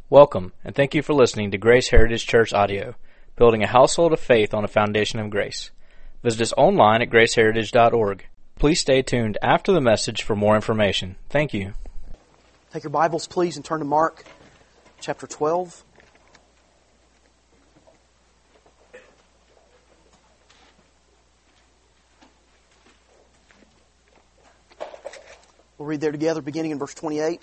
Welcome, and thank you for listening to Grace Heritage Church Audio, building a household of faith on a foundation of grace. Visit us online at graceheritage.org. Please stay tuned after the message for more information. Thank you. Take your Bibles, please, and turn to Mark chapter 12. We'll read there together, beginning in verse 28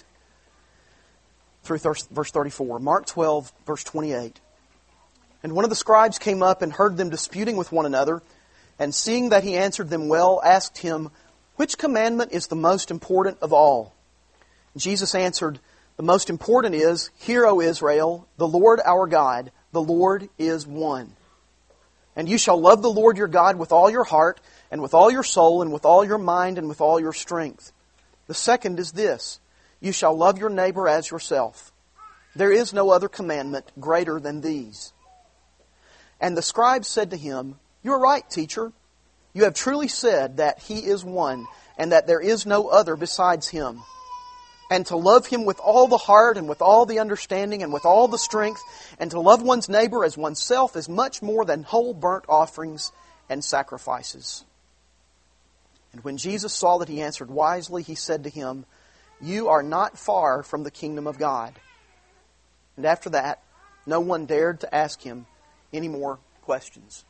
through verse 34. Mark 12, verse 28. And one of the scribes came up and heard them disputing with one another, and seeing that he answered them well, asked him, "Which commandment is the most important of all?" And Jesus answered, "The most important is, Hear, O Israel, the Lord our God, the Lord is one. And you shall love the Lord your God with all your heart, and with all your soul, and with all your mind, and with all your strength. The second is this, you shall love your neighbor as yourself. There is no other commandment greater than these." And the scribe said to him, "You are right, teacher. You have truly said that He is one, and that there is no other besides Him. And to love Him with all the heart, and with all the understanding, and with all the strength, and to love one's neighbor as oneself is much more than whole burnt offerings and sacrifices." And when Jesus saw that he answered wisely, He said to him, "You are not far from the kingdom of God." And after that, no one dared to ask Him any more questions.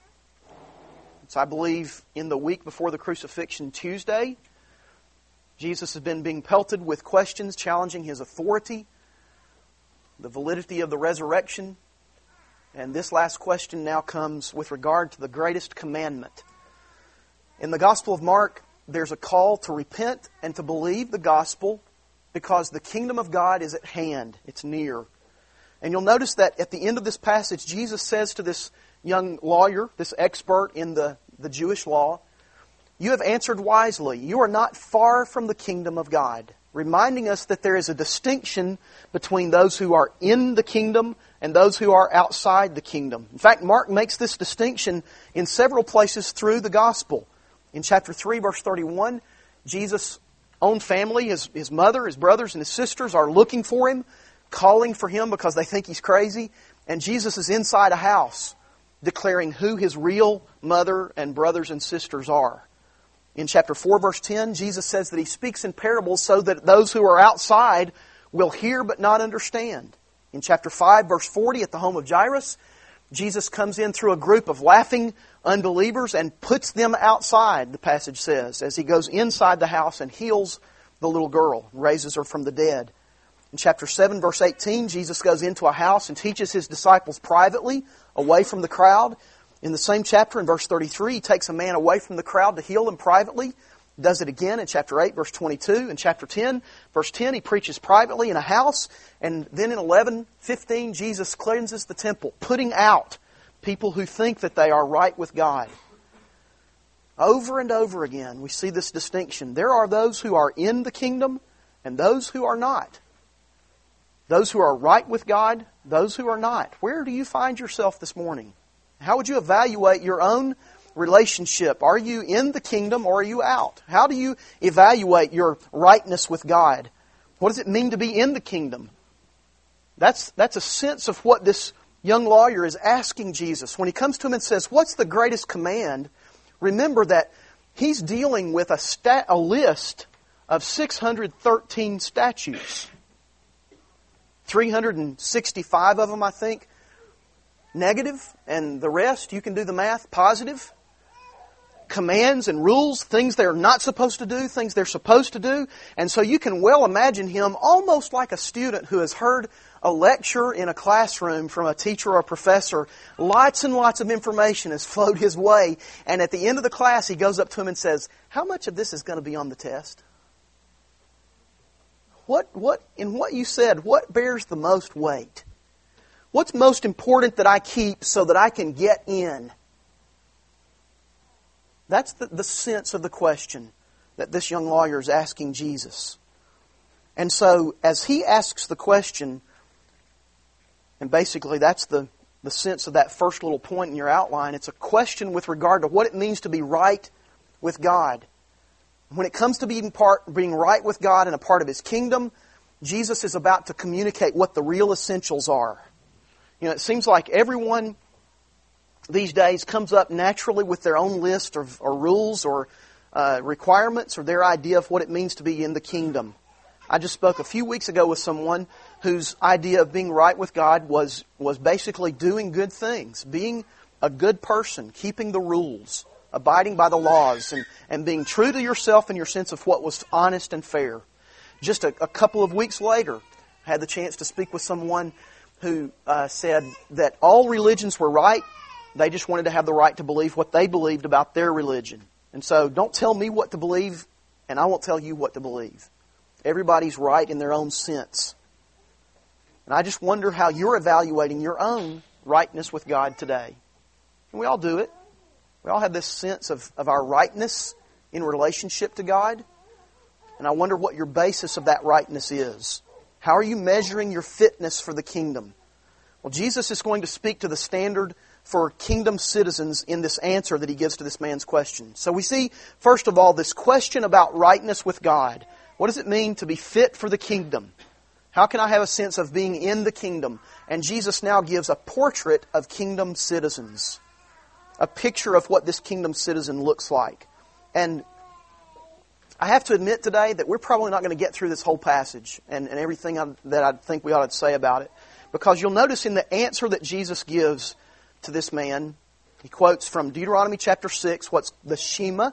So I believe in the week before the crucifixion, Tuesday, Jesus has been being pelted with questions challenging His authority, the validity of the resurrection, and this last question now comes with regard to the greatest commandment. In the Gospel of Mark, there's a call to repent and to believe the gospel because the kingdom of God is at hand. It's near. And you'll notice that at the end of this passage, Jesus says to this young lawyer, this expert in the Jewish law, "You have answered wisely. You are not far from the kingdom of God," reminding us that there is a distinction between those who are in the kingdom and those who are outside the kingdom. In fact, Mark makes this distinction in several places through the gospel. In chapter 3, verse 31, Jesus' own family, his mother, his brothers, and his sisters are looking for Him, calling for Him because they think He's crazy. And Jesus is inside a house declaring who His real mother and brothers and sisters are. In chapter 4, verse 10, Jesus says that He speaks in parables so that those who are outside will hear but not understand. In chapter 5, verse 40, at the home of Jairus, Jesus comes in through a group of laughing unbelievers and puts them outside, the passage says, as He goes inside the house and heals the little girl, raises her from the dead. In chapter 7, verse 18, Jesus goes into a house and teaches His disciples privately, away from the crowd. In the same chapter, in verse 33, He takes a man away from the crowd to heal him privately. Does it again in chapter 8, verse 22. In chapter 10, verse 10, He preaches privately in a house. And then in 11:15, Jesus cleanses the temple, putting out people who think that they are right with God. Over and over again, we see this distinction. There are those who are in the kingdom and those who are not. Those who are right with God, those who are not. Where do you find yourself this morning? How would you evaluate your own relationship? Are you in the kingdom or are you out? How do you evaluate your rightness with God? What does it mean to be in the kingdom? That's a sense of what this young lawyer is asking Jesus. When he comes to him and says, "What's the greatest command?" Remember that he's dealing with a list of 613 statutes. 365 of them, I think, negative, and the rest, you can do the math, positive. Commands and rules, things they're not supposed to do, things they're supposed to do. And so you can well imagine him almost like a student who has heard a lecture in a classroom from a teacher or a professor. Lots and lots of information has flowed his way. And at the end of the class, he goes up to him and says, "How much of this is going to be on the test? In what you said, what bears the most weight? What's most important that I keep so that I can get in?" That's the sense of the question that this young lawyer is asking Jesus. And so, as he asks the question, and basically that's the sense of that first little point in your outline, it's a question with regard to what it means to be right with God. When it comes to being right with God and a part of His kingdom, Jesus is about to communicate what the real essentials are. You know, it seems like everyone these days comes up naturally with their own list or rules or requirements or their idea of what it means to be in the kingdom. I just spoke a few weeks ago with someone whose idea of being right with God was basically doing good things, being a good person, keeping the rules, abiding by the laws, and being true to yourself and your sense of what was honest and fair. Just a couple of weeks later, I had the chance to speak with someone who said that all religions were right. They just wanted to have the right to believe what they believed about their religion. And so don't tell me what to believe, and I won't tell you what to believe. Everybody's right in their own sense. And I just wonder how you're evaluating your own rightness with God today. And we all do it. We all have this sense of our rightness in relationship to God. And I wonder what your basis of that rightness is. How are you measuring your fitness for the kingdom? Well, Jesus is going to speak to the standard for kingdom citizens in this answer that He gives to this man's question. So we see, first of all, this question about rightness with God. What does it mean to be fit for the kingdom? How can I have a sense of being in the kingdom? And Jesus now gives a portrait of kingdom citizens. A picture of what this kingdom citizen looks like. And I have to admit today that we're probably not going to get through this whole passage and everything that I think we ought to say about it. Because you'll notice in the answer that Jesus gives to this man, He quotes from Deuteronomy chapter 6, what's the Shema.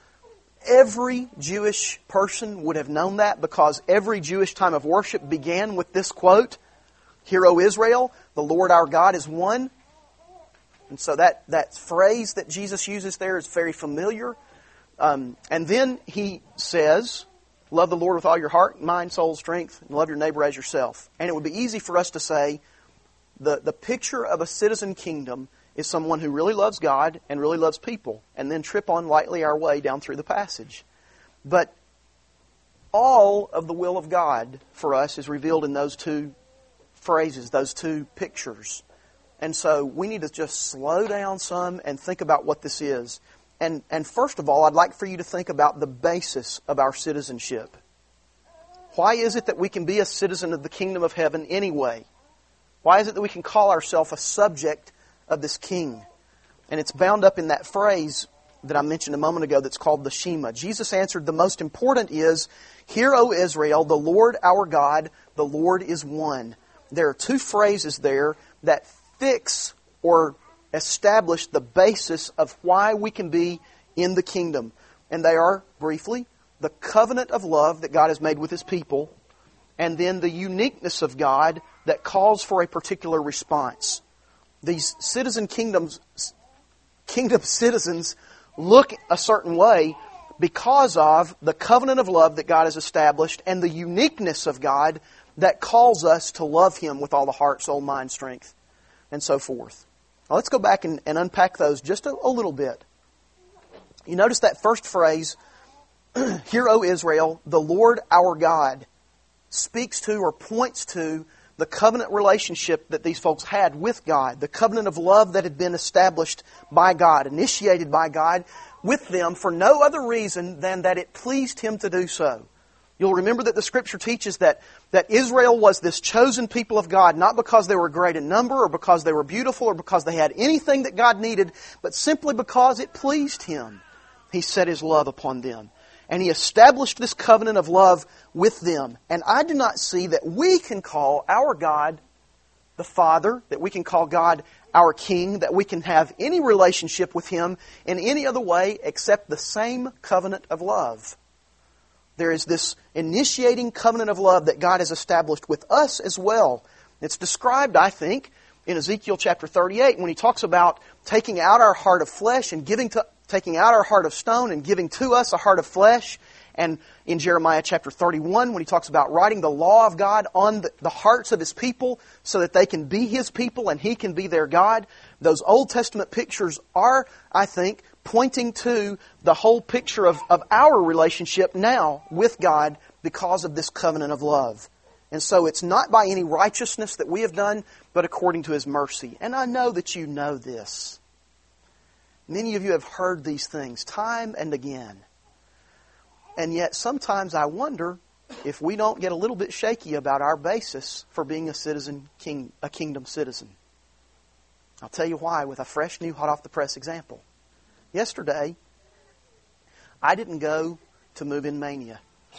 Every Jewish person would have known that because every Jewish time of worship began with this quote, "Hear, O Israel, the Lord our God is one." And so that phrase that Jesus uses there is very familiar. And then He says, love the Lord with all your heart, mind, soul, strength, and love your neighbor as yourself. And it would be easy for us to say the picture of a citizen kingdom is someone who really loves God and really loves people, and then trip on lightly our way down through the passage. But all of the will of God for us is revealed in those two phrases, those two pictures. And so we need to just slow down some and think about what this is. And first of all, I'd like for you to think about the basis of our citizenship. Why is it that we can be a citizen of the kingdom of heaven anyway? Why is it that we can call ourselves a subject of this king? And it's bound up in that phrase that I mentioned a moment ago that's called the Shema. Jesus answered, the most important is, "Hear, O Israel, the Lord our God, the Lord is one." There are two phrases there that fix or establish the basis of why we can be in the kingdom. And they are, briefly, the covenant of love that God has made with His people, and then the uniqueness of God that calls for a particular response. These kingdom citizens look a certain way because of the covenant of love that God has established and the uniqueness of God that calls us to love Him with all the heart, soul, mind, strength, and so forth. Now let's go back and unpack those just a little bit. You notice that first phrase, "Hear, O Israel, the Lord our God," speaks to or points to the covenant relationship that these folks had with God, the covenant of love that had been established by God, initiated by God with them for no other reason than that it pleased Him to do so. You'll remember that the Scripture teaches that Israel was this chosen people of God, not because they were great in number or because they were beautiful or because they had anything that God needed, but simply because it pleased Him. He set His love upon them. And He established this covenant of love with them. And I do not see that we can call our God the Father, that we can call God our King, that we can have any relationship with Him in any other way except the same covenant of love. There is this initiating covenant of love that God has established with us as well. It's described, I think, in Ezekiel chapter 38 when He talks about taking out our heart of flesh and taking out our heart of stone and giving to us a heart of flesh. And in Jeremiah chapter 31 when He talks about writing the law of God on the hearts of His people so that they can be His people and He can be their God. Those Old Testament pictures are, I think, pointing to the whole picture of our relationship now with God because of this covenant of love. And so it's not by any righteousness that we have done, but according to His mercy. And I know that you know this. Many of you have heard these things time and again. And yet sometimes I wonder, if we don't get a little bit shaky about our basis for being a kingdom citizen. I'll tell you why with a fresh, new, hot-off-the-press example. Yesterday, I didn't go to Move-In Mania.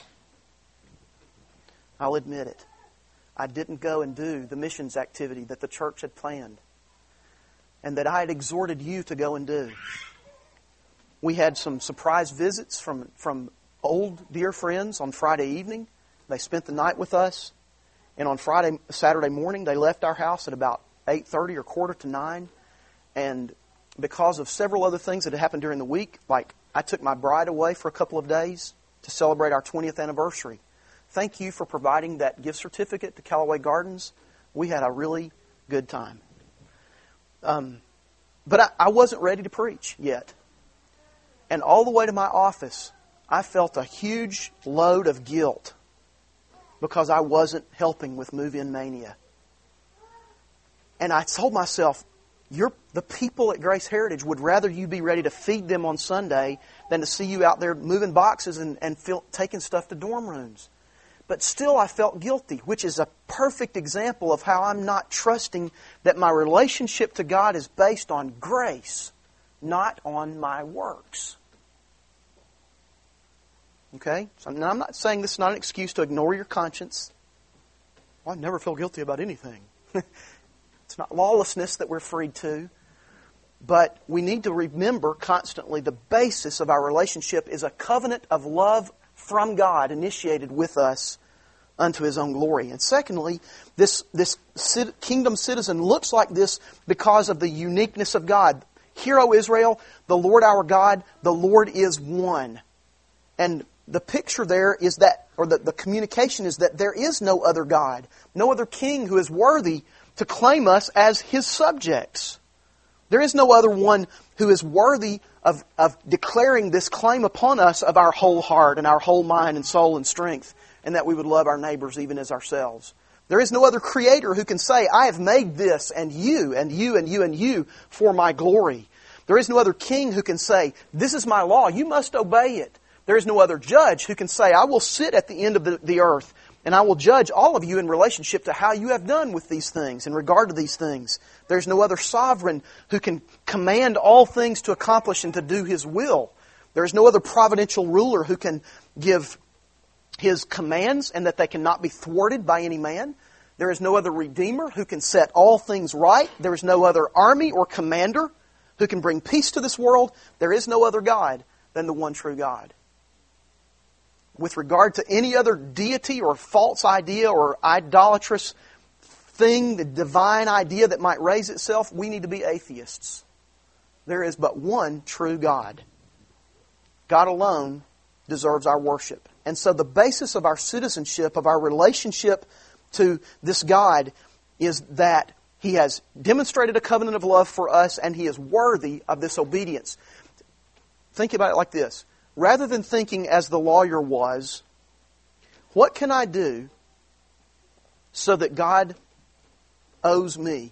I'll admit it. I didn't go and do the missions activity that the church had planned and that I had exhorted you to go and do. We had some surprise visits from old dear friends on Friday evening. They spent the night with us. And on Saturday morning, they left our house at about 8:30 or 8:45. And because of several other things that had happened during the week, like I took my bride away for a couple of days to celebrate our 20th anniversary. Thank you for providing that gift certificate to Callaway Gardens. We had a really good time. But I wasn't ready to preach yet. And all the way to my office, I felt a huge load of guilt because I wasn't helping with Move-In Mania. And I told myself, the people at Grace Heritage would rather you be ready to feed them on Sunday than to see you out there moving boxes and taking stuff to dorm rooms. But still I felt guilty, which is a perfect example of how I'm not trusting that my relationship to God is based on grace, not on my works. Okay? So now I'm not saying this is not an excuse to ignore your conscience. Well, I never feel guilty about anything. It's not lawlessness that we're freed to. But we need to remember constantly the basis of our relationship is a covenant of love from God initiated with us unto His own glory. And secondly, this kingdom citizen looks like this because of the uniqueness of God. Hear, O Israel, the Lord our God, the Lord is one. And the picture there is that, or the communication is that there is no other God, no other king who is worthy to claim us as His subjects. There is no other one who is worthy of declaring this claim upon us of our whole heart and our whole mind and soul and strength, and that we would love our neighbors even as ourselves. There is no other creator who can say, I have made this and you and you and you and you for my glory. There is no other king who can say, this is my law, you must obey it. There is no other judge who can say, I will sit at the end of the earth and I will judge all of you in relationship to how you have done with these things, in regard to these things. There's no other sovereign who can command all things to accomplish and to do His will. There's no other providential ruler who can give His commands and that they cannot be thwarted by any man. There is no other Redeemer who can set all things right. There is no other army or commander who can bring peace to this world. There is no other God than the one true God. With regard to any other deity or false idea or idolatrous thing, the divine idea that might raise itself, we need to be atheists. There is but one true God. God alone deserves our worship. And so the basis of our citizenship, of our relationship to this God, is that He has demonstrated a covenant of love for us and He is worthy of this obedience. Think about it like this. Rather than thinking as the lawyer was, what can I do so that God owes me?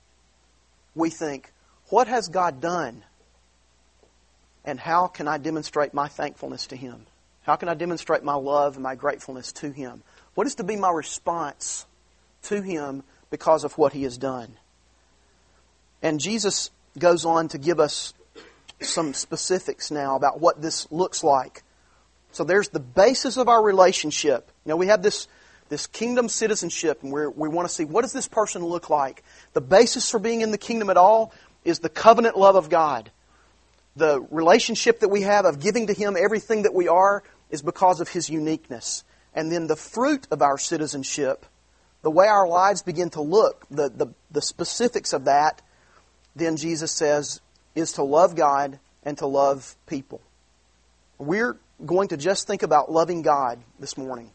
We think, what has God done? And how can I demonstrate my thankfulness to Him? How can I demonstrate my love and my gratefulness to Him? What is to be my response to Him because of what He has done? And Jesus goes on to give us some specifics now about what this looks like. So there's the basis of our relationship. Now we have this kingdom citizenship, and we want to see, what does this person look like? The basis for being in the kingdom at all is the covenant love of God. The relationship that we have of giving to Him everything that we are is because of His uniqueness. And then the fruit of our citizenship, the way our lives begin to look, the specifics of that, then Jesus says, is to love God and to love people. We're going to just think about loving God this morning.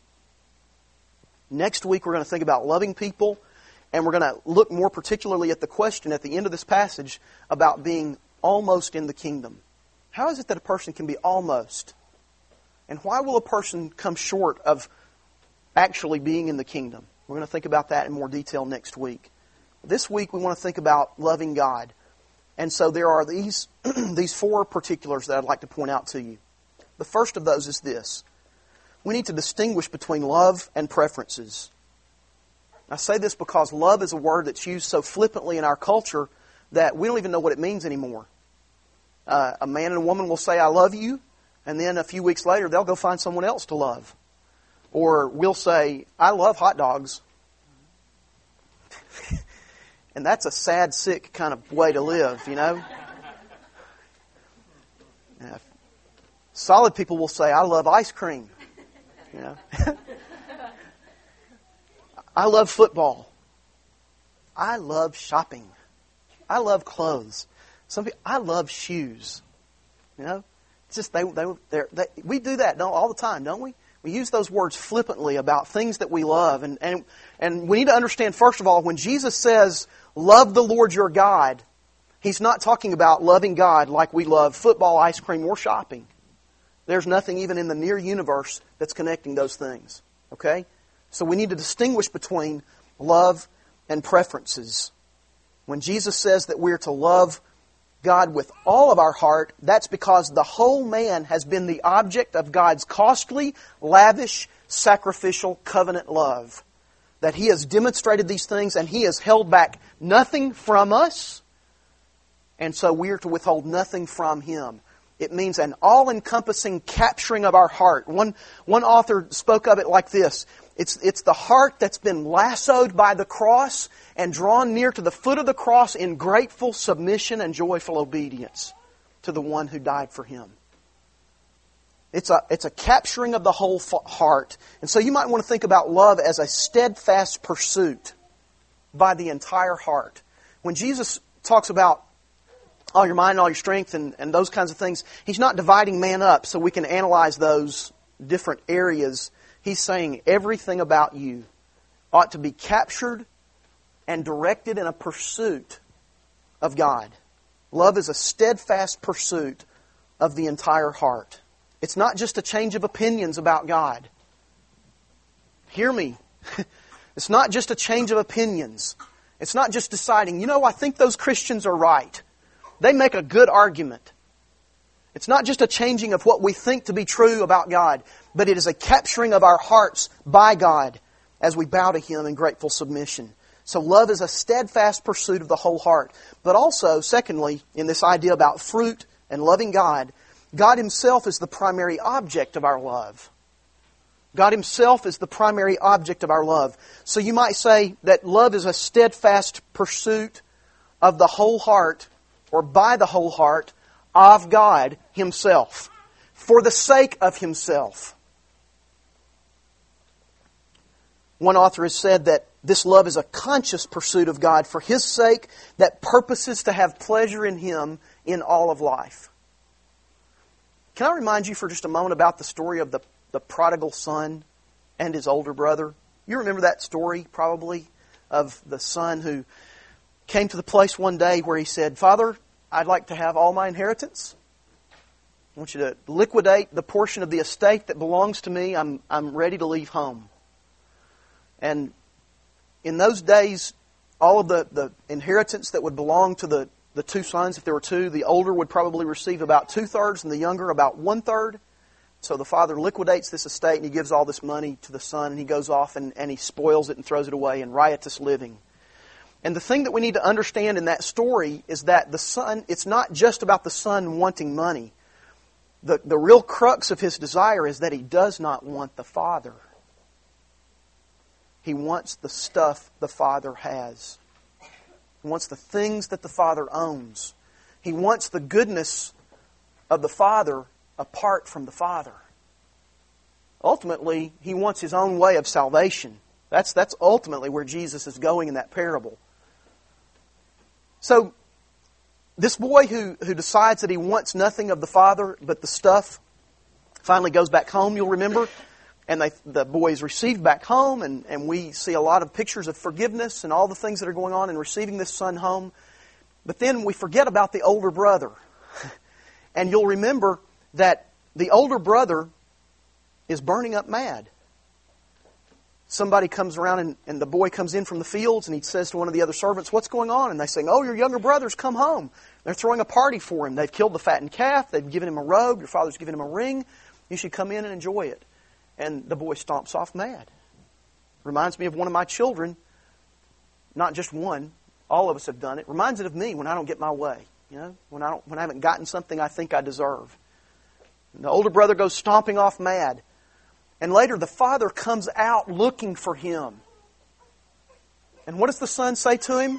Next week we're going to think about loving people, and we're going to look more particularly at the question at the end of this passage about being almost in the kingdom. How is it that a person can be almost? And why will a person come short of actually being in the kingdom? We're going to think about that in more detail next week. This week we want to think about loving God. And so there are these four particulars that I'd like to point out to you. The first of those is this. we need to distinguish between love and preferences. I say this because love is a word that's used so flippantly in our culture that we don't even know what it means anymore. A man and a woman will say, I love you, and then a few weeks later they'll go find someone else to love. Or we'll say, I love hot dogs. And that's a sad, sick kind of way to live, you know. Solid people will say, I love ice cream. You know. I love football. I love shopping. I love clothes. Some people, I love shoes. You know, it's just we do that all the time, don't we? We use those words flippantly about things that we love, and we need to understand first of all, when Jesus says, "Love the Lord your God," He's not talking about loving God like we love football, ice cream, or shopping. There's nothing even in the near universe that's connecting those things. Okay? So we need to distinguish between love and preferences. When Jesus says that we're to love God with all of our heart, that's because the whole man has been the object of God's costly, lavish, sacrificial covenant love. That He has demonstrated these things and He has held back nothing from us, and so we are to withhold nothing from Him. It means an all-encompassing capturing of our heart. One author spoke of it like this. It's the heart that's been lassoed by the cross and drawn near to the foot of the cross in grateful submission and joyful obedience to the one who died for him. It's a capturing of the whole heart. And so you might want to think about love as a steadfast pursuit by the entire heart. When Jesus talks about all your mind and all your strength and those kinds of things, He's not dividing man up so we can analyze those different areas. He's saying everything about you ought to be captured and directed in a pursuit of God. Love is a steadfast pursuit of the entire heart. It's not just a change of opinions about God. Hear me. It's not just a change of opinions. It's not just deciding, I think those Christians are right. They make a good argument. It's not just a changing of what we think to be true about God, but it is a capturing of our hearts by God as we bow to Him in grateful submission. So love is a steadfast pursuit of the whole heart. But also, secondly, in this idea about fruit and loving God, God Himself is the primary object of our love. God Himself is the primary object of our love. So you might say that love is a steadfast pursuit of the whole heart, or by the whole heart, of God Himself, for the sake of Himself. One author has said that this love is a conscious pursuit of God for His sake that purposes to have pleasure in Him in all of life. Can I remind you for just a moment about the story of the prodigal son and his older brother? You remember that story, probably, of the son who came to the place one day where he said, "Father, I'd like to have all my inheritance. I want you to liquidate the portion of the estate that belongs to me. I'm ready to leave home." And in those days, all of the inheritance that would belong to the two sons, if there were two, the older would probably receive about 2/3 and the younger about 1/3. So the father liquidates this estate and he gives all this money to the son, and he goes off and he spoils it and throws it away in riotous living. And the thing that we need to understand in that story is that the son, it's not just about the son wanting money. The real crux of his desire is that he does not want the father. He wants the stuff the father has. He wants the things that the father owns. He wants the goodness of the father apart from the father. Ultimately, he wants his own way of salvation. That's ultimately where Jesus is going in that parable. So, this boy who decides that he wants nothing of the father but the stuff finally goes back home, you'll remember. And the boy is received back home, and we see a lot of pictures of forgiveness and all the things that are going on in receiving this son home. But then we forget about the older brother. And you'll remember that the older brother is burning up mad. Somebody comes around and the boy comes in from the fields and he says to one of the other servants, "What's going on?" And they say, "Oh, your younger brother's come home. They're throwing a party for him. They've killed the fattened calf. They've given him a robe. Your father's given him a ring. You should come in and enjoy it." And the boy stomps off mad. Reminds me of one of my children. Not just one. All of us have done it. Reminds it of me when I don't get my way. You know, when I haven't gotten something I think I deserve. And the older brother goes stomping off mad. And later the father comes out looking for him. And what does the son say to him?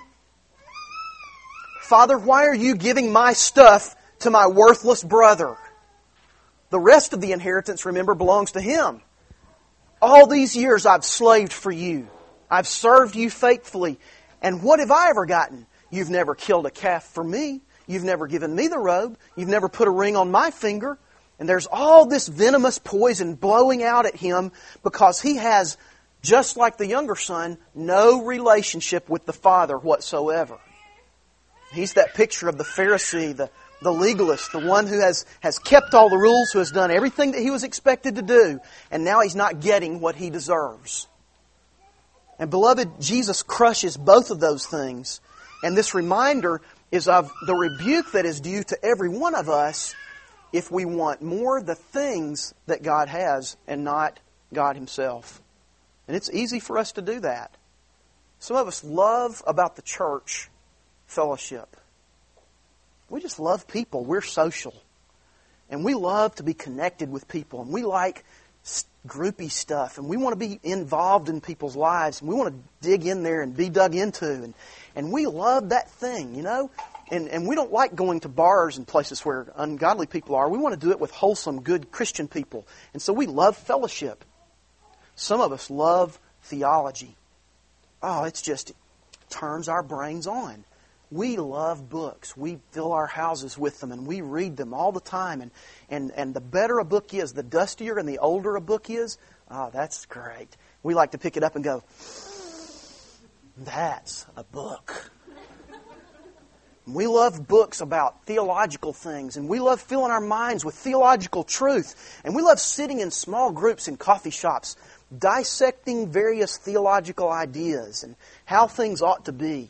Father, why are you giving my stuff to my worthless brother? The rest of the inheritance, remember, belongs to him. All these years I've slaved for you. I've served you faithfully. And what have I ever gotten? You've never killed a calf for me. You've never given me the robe. You've never put a ring on my finger. And there's all this venomous poison blowing out at him because he has, just like the younger son, no relationship with the father whatsoever. He's that picture of the Pharisee, the legalist, the one who has kept all the rules, who has done everything that he was expected to do, and now he's not getting what he deserves. And beloved, Jesus crushes both of those things. And this reminder is of the rebuke that is due to every one of us if we want more the things that God has and not God Himself. And it's easy for us to do that. Some of us love about the church fellowship. We just love people. We're social. And we love to be connected with people. And we like groupie stuff. And we want to be involved in people's lives. And we want to dig in there and be dug into. And we love that thing, you know. And we don't like going to bars and places where ungodly people are. We want to do it with wholesome, good Christian people. And so we love fellowship. Some of us love theology. Oh, it turns our brains on. We love books. We fill our houses with them and we read them all the time. And the better a book is, the dustier and the older a book is, oh, that's great. We like to pick it up and go, that's a book. We love books about theological things, and we love filling our minds with theological truth. And we love sitting in small groups in coffee shops, dissecting various theological ideas and how things ought to be.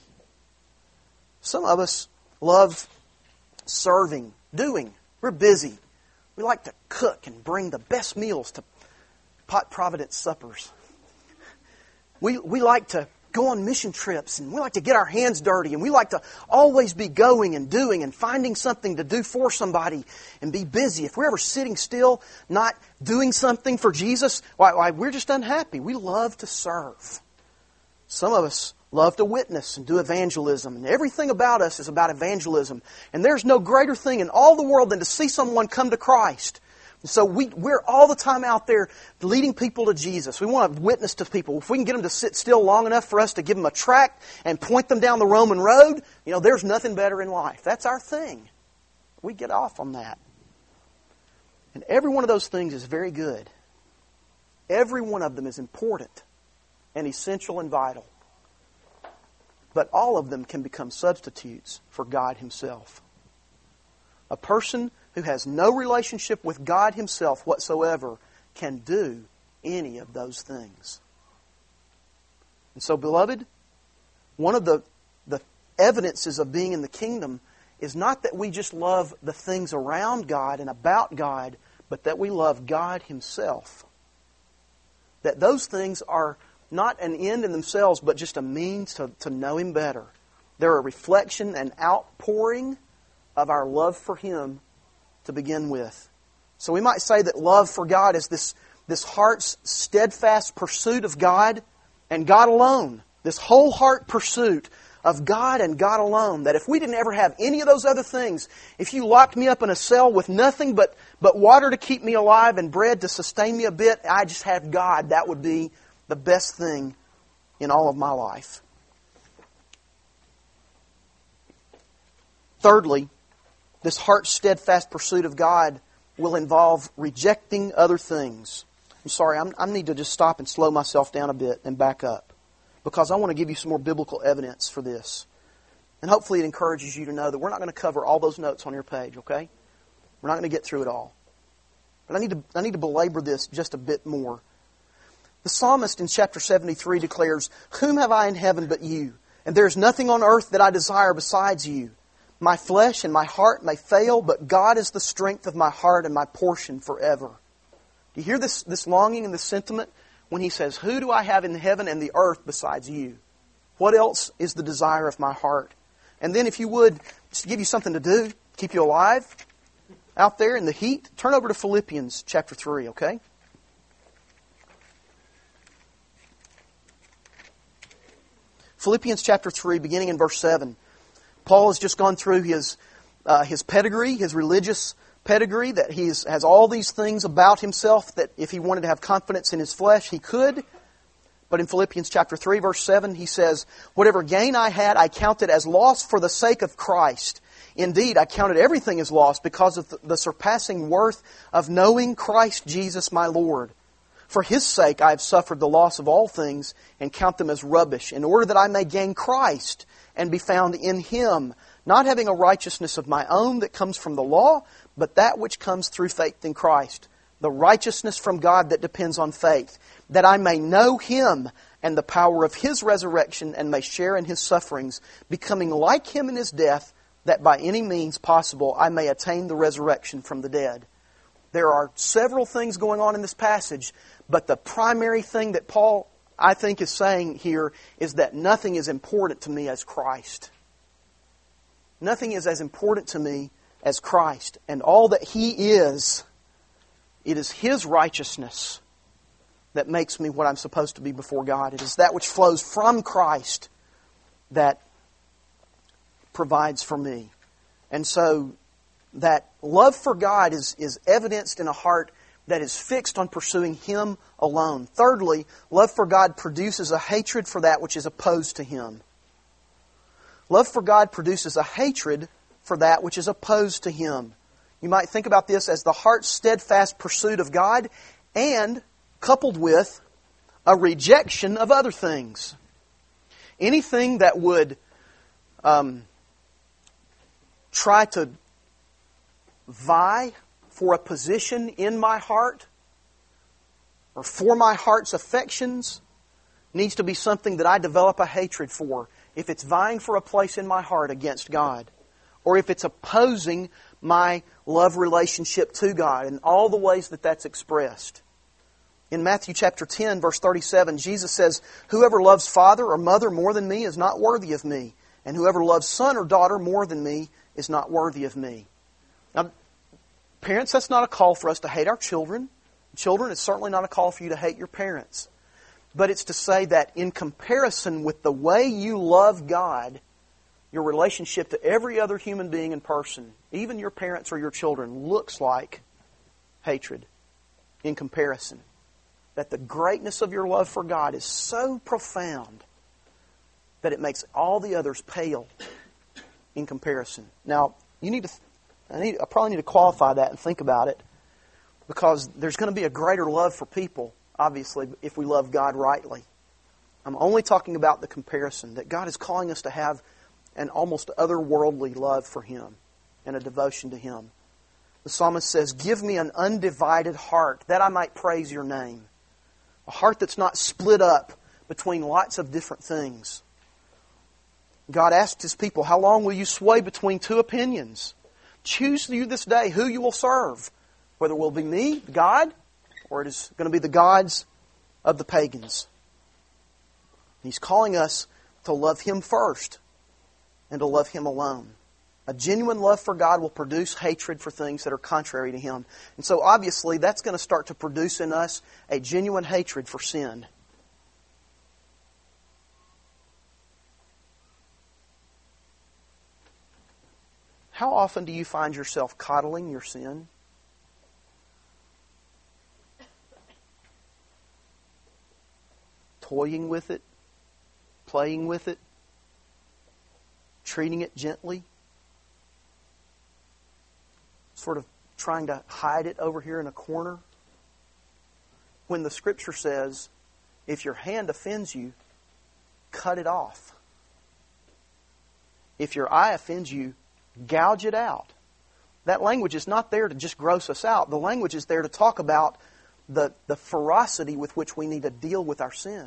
Some of us love serving, doing. We're busy. We like to cook and bring the best meals to Pot Providence suppers. We like to go on mission trips, and we like to get our hands dirty, and we like to always be going and doing and finding something to do for somebody and be busy. If we're ever sitting still, not doing something for Jesus, why we're just unhappy. We love to serve. Some of us love to witness and do evangelism, and everything about us is about evangelism. And there's no greater thing in all the world than to see someone come to Christ. So we're all the time out there leading people to Jesus. We want to witness to people. If we can get them to sit still long enough for us to give them a tract and point them down the Roman road, you know, there's nothing better in life. That's our thing. We get off on that. And every one of those things is very good. Every one of them is important and essential and vital. But all of them can become substitutes for God Himself. A person who has no relationship with God Himself whatsoever can do any of those things. And so, beloved, one of the evidences of being in the kingdom is not that we just love the things around God and about God, but that we love God Himself. That those things are not an end in themselves, but just a means to know Him better. They're a reflection and outpouring of our love for Him to begin with. So we might say that love for God is this heart's steadfast pursuit of God and God alone. This whole heart pursuit of God and God alone. That if we didn't ever have any of those other things, if you locked me up in a cell with nothing but water to keep me alive and bread to sustain me a bit, I just had God, that would be the best thing in all of my life. Thirdly, this heart's steadfast pursuit of God will involve rejecting other things. I'm sorry, I need to just stop and slow myself down a bit and back up, because I want to give you some more biblical evidence for this. And hopefully it encourages you to know that we're not going to cover all those notes on your page, okay? We're not going to get through it all. But I need to belabor this just a bit more. The psalmist in chapter 73 declares, "Whom have I in heaven but you? And there is nothing on earth that I desire besides you. My flesh and my heart may fail, but God is the strength of my heart and my portion forever." Do you hear this longing and this sentiment when he says, who do I have in heaven and the earth besides you? What else is the desire of my heart? And then if you would, just to give you something to do, keep you alive out there in the heat, turn over to Philippians chapter 3, okay? Philippians chapter 3, beginning in verse 7. Paul has just gone through his pedigree, his religious pedigree, that he has all these things about himself that if he wanted to have confidence in his flesh, he could. But in Philippians chapter 3, verse 7, he says, whatever gain I had, I counted as loss for the sake of Christ. Indeed, I counted everything as loss because of the surpassing worth of knowing Christ Jesus my Lord. For His sake I have suffered the loss of all things and count them as rubbish, in order that I may gain Christ and be found in Him, not having a righteousness of my own that comes from the law, but that which comes through faith in Christ, the righteousness from God that depends on faith, that I may know Him and the power of His resurrection and may share in His sufferings, becoming like Him in His death, that by any means possible I may attain the resurrection from the dead. There are several things going on in this passage, but the primary thing that Paul, I think, is saying here is that nothing is important to me as Christ. Nothing is as important to me as Christ. And all that He is, it is His righteousness that makes me what I'm supposed to be before God. It is that which flows from Christ that provides for me. And so that love for God is evidenced in a heart that is fixed on pursuing Him alone. Thirdly, love for God produces a hatred for that which is opposed to Him. Love for God produces a hatred for that which is opposed to Him. You might think about this as the heart's steadfast pursuit of God and coupled with a rejection of other things. Anything that would try to vie for a position in my heart or for my heart's affections needs to be something that I develop a hatred for if it's vying for a place in my heart against God, or if it's opposing my love relationship to God in all the ways that that's expressed. In Matthew chapter 10, verse 37, Jesus says, whoever loves father or mother more than me is not worthy of me, and whoever loves son or daughter more than me is not worthy of me. Now, parents, that's not a call for us to hate our children. Children, it's certainly not a call for you to hate your parents. But it's to say that in comparison with the way you love God, your relationship to every other human being and person, even your parents or your children, looks like hatred in comparison. That the greatness of your love for God is so profound that it makes all the others pale in comparison. Now, I probably need to qualify that and think about it, because there's going to be a greater love for people, obviously, if we love God rightly. I'm only talking about the comparison, that God is calling us to have an almost otherworldly love for Him and a devotion to Him. The psalmist says, give me an undivided heart, that I might praise your name. A heart that's not split up between lots of different things. God asked His people, how long will you sway between two opinions? Choose you this day who you will serve, whether it will be me, God, or it is going to be the gods of the pagans. He's calling us to love Him first and to love Him alone. A genuine love for God will produce hatred for things that are contrary to Him. And so obviously that's going to start to produce in us a genuine hatred for sin. How often do you find yourself coddling your sin? Toying with it? Playing with it? Treating it gently? Sort of trying to hide it over here in a corner? When the Scripture says, if your hand offends you, cut it off. If your eye offends you, gouge it out. That language is not there to just gross us out. The language is there to talk about the ferocity with which we need to deal with our sin.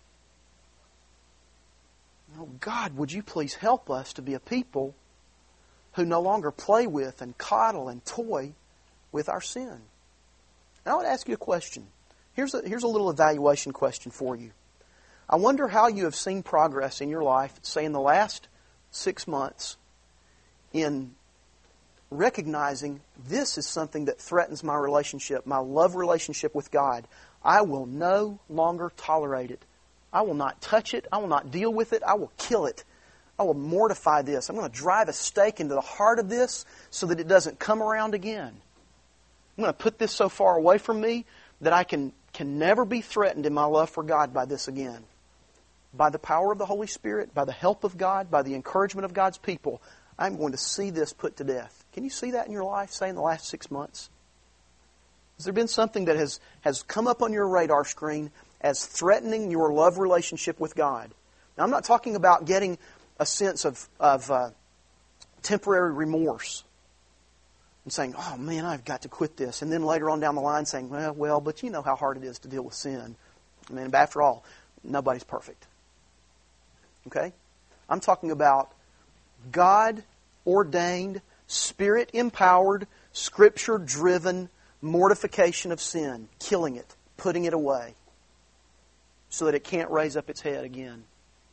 Oh God, would you please help us to be a people who no longer play with and coddle and toy with our sin. And I would ask you a question. Here's a little evaluation question for you. I wonder how you have seen progress in your life, say in the last 6 months, in recognizing this is something that threatens my relationship, my love relationship with God. I will no longer tolerate it. I will not touch it. I will not deal with it. I will kill it. I will mortify this. I'm going to drive a stake into the heart of this so that it doesn't come around again. I'm going to put this so far away from me that I can never be threatened in my love for God by this again. By the power of the Holy Spirit, by the help of God, by the encouragement of God's people, I'm going to see this put to death. Can you see that in your life, say in the last 6 months? Has there been something that has come up on your radar screen as threatening your love relationship with God? Now, I'm not talking about getting a sense of temporary remorse and saying, oh man, I've got to quit this. And then later on down the line saying, well, but you know how hard it is to deal with sin. I mean, after all, nobody's perfect. Okay? I'm talking about God-ordained, Spirit-empowered, Scripture-driven mortification of sin, killing it, putting it away, so that it can't raise up its head again.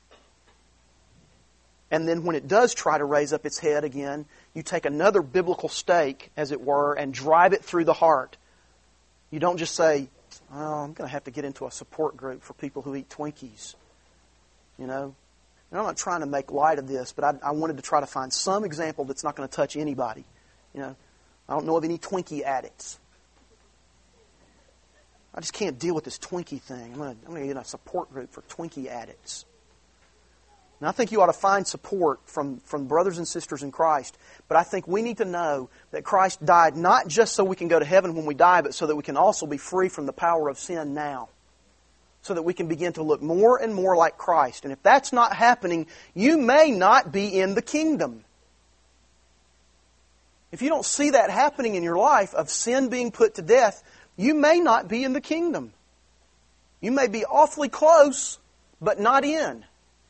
And then when it does try to raise up its head again, you take another biblical stake, as it were, and drive it through the heart. You don't just say, oh, I'm going to have to get into a support group for people who eat Twinkies. You know? And I'm not trying to make light of this, but I wanted to try to find some example that's not going to touch anybody. You know, I don't know of any Twinkie addicts. I just can't deal with this Twinkie thing. I'm going to get in a support group for Twinkie addicts. And I think you ought to find support from brothers and sisters in Christ. But I think we need to know that Christ died not just so we can go to heaven when we die, but so that we can also be free from the power of sin now. So that we can begin to look more and more like Christ. And if that's not happening, you may not be in the kingdom. If you don't see that happening in your life, of sin being put to death, you may not be in the kingdom. You may be awfully close, but not in.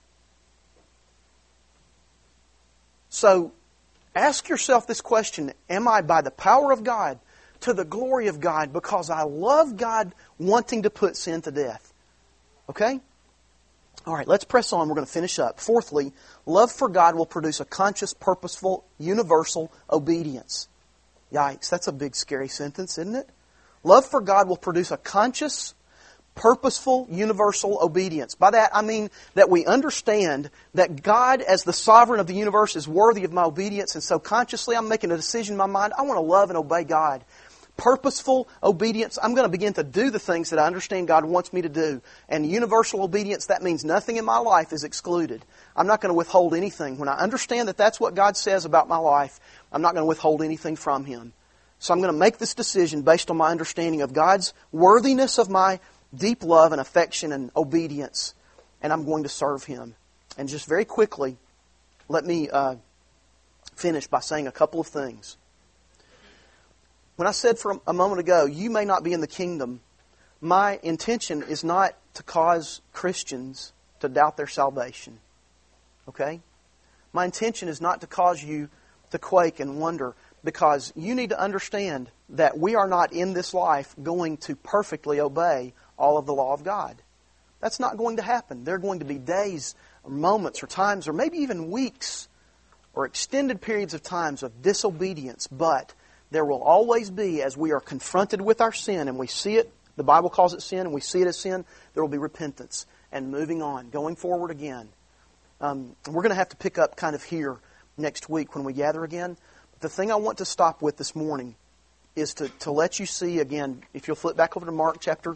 So, ask yourself this question, am I by the power of God, to the glory of God, because I love God wanting to put sin to death? Okay? All right, let's press on. We're going to finish up. Fourthly, love for God will produce a conscious, purposeful, universal obedience. Yikes, that's a big, scary sentence, isn't it? Love for God will produce a conscious, purposeful, universal obedience. By that, I mean that we understand that God, as the sovereign of the universe, is worthy of my obedience, and so consciously I'm making a decision in my mind. I want to love and obey God. Purposeful obedience, I'm going to begin to do the things that I understand God wants me to do. And universal obedience, that means nothing in my life is excluded. I'm not going to withhold anything. When I understand that that's what God says about my life, I'm not going to withhold anything from Him. So I'm going to make this decision based on my understanding of God's worthiness of my deep love and affection and obedience. And I'm going to serve Him. And just very quickly, let me finish by saying a couple of things. When I said for a moment ago, you may not be in the kingdom, my intention is not to cause Christians to doubt their salvation. Okay? My intention is not to cause you to quake and wonder, because you need to understand that we are not in this life going to perfectly obey all of the law of God. That's not going to happen. There are going to be days or moments or times or maybe even weeks or extended periods of times of disobedience, but there will always be, as we are confronted with our sin and we see it, the Bible calls it sin, and we see it as sin, there will be repentance and moving on, going forward again. We're going to have to pick up kind of here next week when we gather again. But the thing I want to stop with this morning is to let you see again, if you'll flip back over to Mark chapter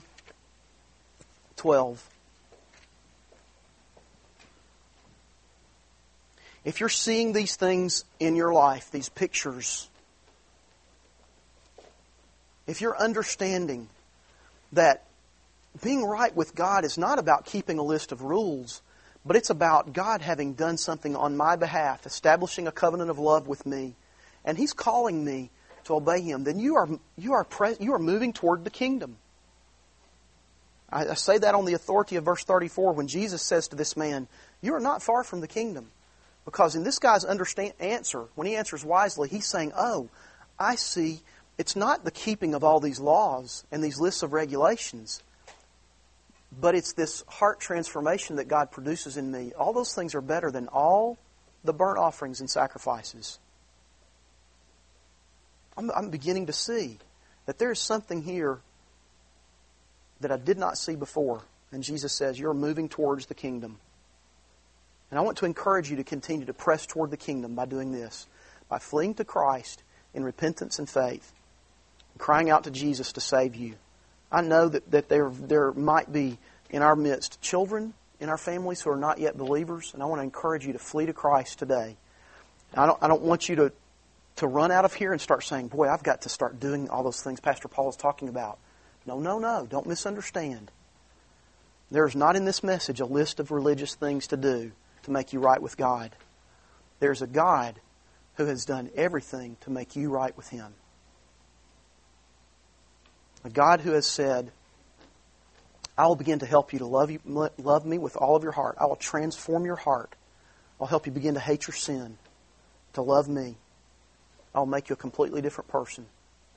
12. If you're seeing these things in your life, these pictures, if you're understanding that being right with God is not about keeping a list of rules, but it's about God having done something on my behalf, establishing a covenant of love with me, and He's calling me to obey Him, then you are moving toward the kingdom. I say that on the authority of verse 34 when Jesus says to this man, you are not far from the kingdom. Because in this guy's answer, when he answers wisely, he's saying, oh, I see it's not the keeping of all these laws and these lists of regulations, but it's this heart transformation that God produces in me. All those things are better than all the burnt offerings and sacrifices. I'm beginning to see that there is something here that I did not see before. And Jesus says, you're moving towards the kingdom. And I want to encourage you to continue to press toward the kingdom by doing this. By fleeing to Christ in repentance and faith. And crying out to Jesus to save you. I know that there might be in our midst children in our families who are not yet believers. And I want to encourage you to flee to Christ today. I don't want you to run out of here and start saying, boy, I've got to start doing all those things Pastor Paul is talking about. No. Don't misunderstand. There's not in this message a list of religious things to do to make you right with God. There's a God who has done everything to make you right with Him. A God who has said, I will begin to help you to love me with all of your heart. I will transform your heart. I'll help you begin to hate your sin, to love me. I'll make you a completely different person.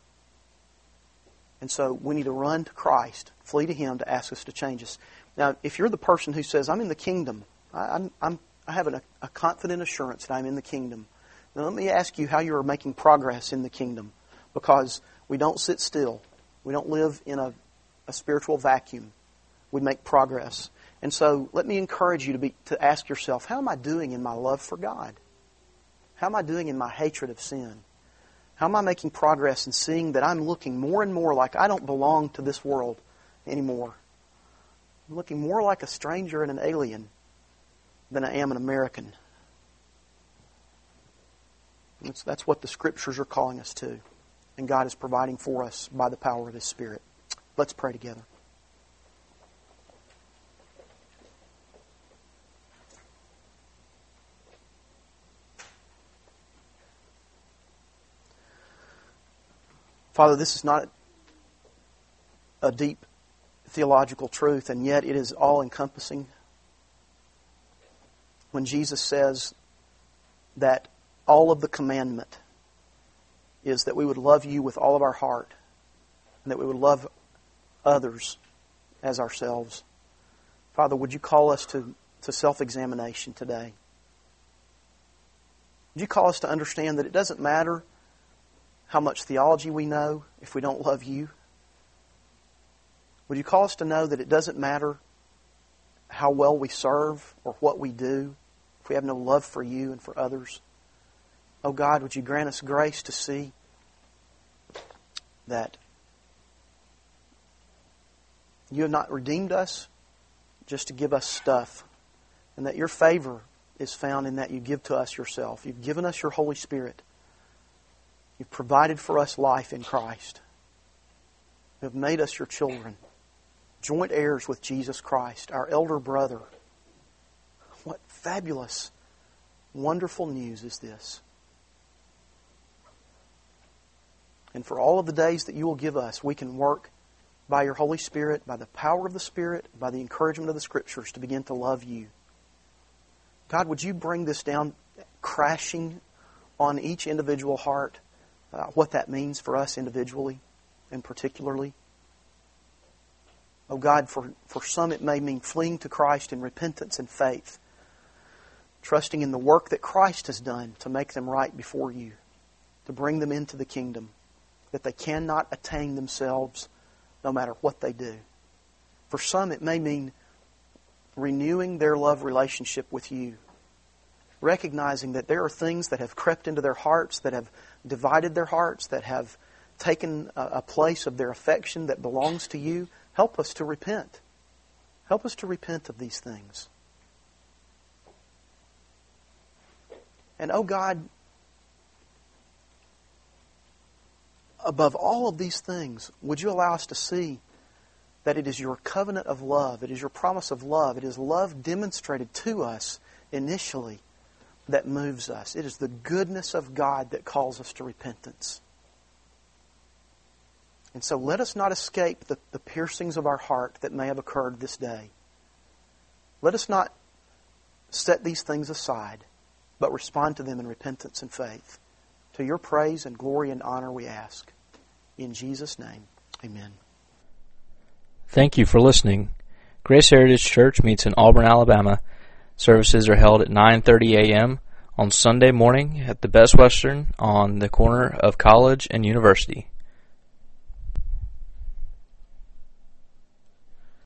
And so we need to run to Christ, flee to Him to ask us to change us. Now, if you're the person who says, I'm in the kingdom, I have a confident assurance that I'm in the kingdom. Now let me ask you how you are making progress in the kingdom. Because we don't sit still. We don't live in a spiritual vacuum. We make progress. And so let me encourage you to ask yourself, how am I doing in my love for God? How am I doing in my hatred of sin? How am I making progress in seeing that I'm looking more and more like I don't belong to this world anymore? I'm looking more like a stranger and an alien than I am an American. That's what the Scriptures are calling us to. And God is providing for us by the power of His Spirit. Let's pray together. Father, this is not a deep theological truth, and yet it is all-encompassing. When Jesus says that all of the commandment is that we would love you with all of our heart, and that we would love others as ourselves. Father, would you call us to self-examination today? Would you call us to understand that it doesn't matter how much theology we know if we don't love you? Would you call us to know that it doesn't matter how well we serve or what we do if we have no love for you and for others? Oh God, would you grant us grace to see that you have not redeemed us just to give us stuff, and that your favor is found in that you give to us yourself. You've given us your Holy Spirit. You've provided for us life in Christ. You have made us your children, joint heirs with Jesus Christ, our elder brother. What fabulous, wonderful news is this? And for all of the days that you will give us, we can work by your Holy Spirit, by the power of the Spirit, by the encouragement of the Scriptures to begin to love you. God, would you bring this down crashing on each individual heart? What that means for us individually and particularly. Oh God, for some it may mean fleeing to Christ in repentance and faith, trusting in the work that Christ has done to make them right before you, to bring them into the kingdom, that they cannot attain themselves no matter what they do. For some it may mean renewing their love relationship with you, recognizing that there are things that have crept into their hearts, that have divided their hearts, that have taken a place of their affection that belongs to you. Help us to repent. Help us to repent of these things. And oh God, above all of these things, would you allow us to see that it is your covenant of love, it is your promise of love, it is love demonstrated to us initially that moves us. It is the goodness of God that calls us to repentance. And so let us not escape the piercings of our heart that may have occurred this day. Let us not set these things aside, but respond to them in repentance and faith. To your praise and glory and honor we ask. In Jesus' name, amen. Thank you for listening. Grace Heritage Church meets in Auburn, Alabama. Services are held at 9:30 a.m. on Sunday morning at the Best Western on the corner of College and University.